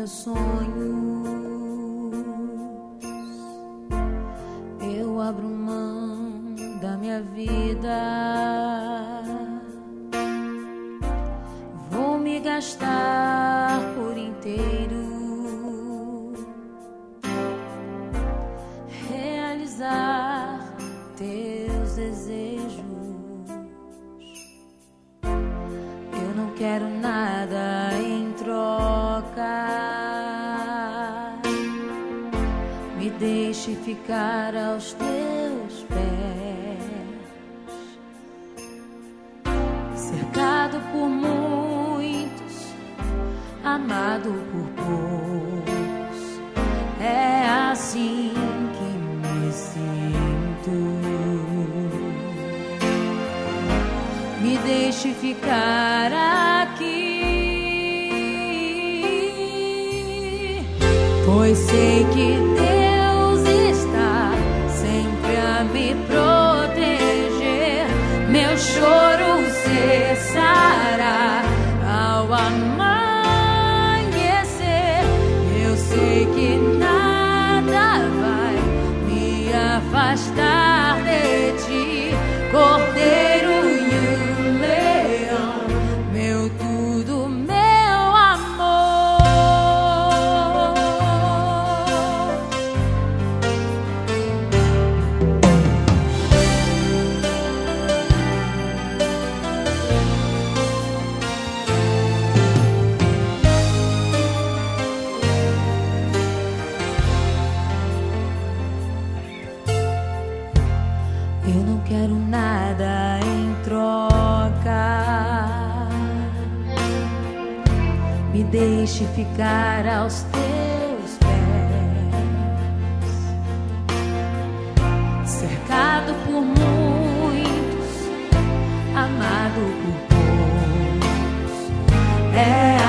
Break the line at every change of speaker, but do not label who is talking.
meus sonhos, eu abro mão da minha vida. Vou me gastar por inteiro, realizar teus desejos. Eu não quero nada em troca. Me deixe ficar aos teus pés, cercado por muitos, amado por poucos. É assim que me sinto. Me deixe ficar aqui, pois sei que Deus está sempre a me proteger. Meu choro cessará ao amanhecer. Eu sei que nada vai me afastar de ti, Cordeiro e o Leão, meu tudo, meu amor. Eu não quero nada em troca. Me deixe ficar aos teus pés, cercado por muitos, amado por poucos. É